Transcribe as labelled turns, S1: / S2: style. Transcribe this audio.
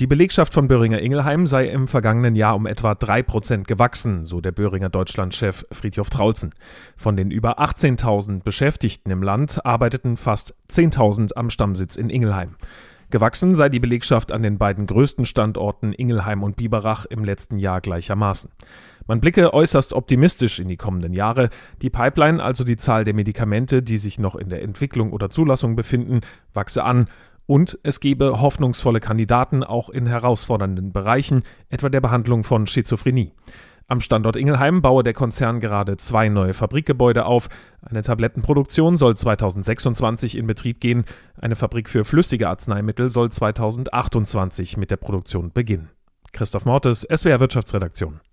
S1: Die Belegschaft von Boehringer Ingelheim sei im vergangenen Jahr um etwa 3% gewachsen, so der Boehringer Deutschlandchef Fridtjof Traulzen. Von den über 18.000 Beschäftigten im Land arbeiteten fast 10.000 am Stammsitz in Ingelheim. Gewachsen sei die Belegschaft an den beiden größten Standorten Ingelheim und Biberach im letzten Jahr gleichermaßen. Man blicke äußerst optimistisch in die kommenden Jahre. Die Pipeline, also die Zahl der Medikamente, die sich noch in der Entwicklung oder Zulassung befinden, wachse an. Und es gebe hoffnungsvolle Kandidaten auch in herausfordernden Bereichen, etwa der Behandlung von Schizophrenie. Am Standort Ingelheim baue der Konzern gerade 2 neue Fabrikgebäude auf. Eine Tablettenproduktion soll 2026 in Betrieb gehen. Eine Fabrik für flüssige Arzneimittel soll 2028 mit der Produktion beginnen. Christoph Mortes, SWR Wirtschaftsredaktion.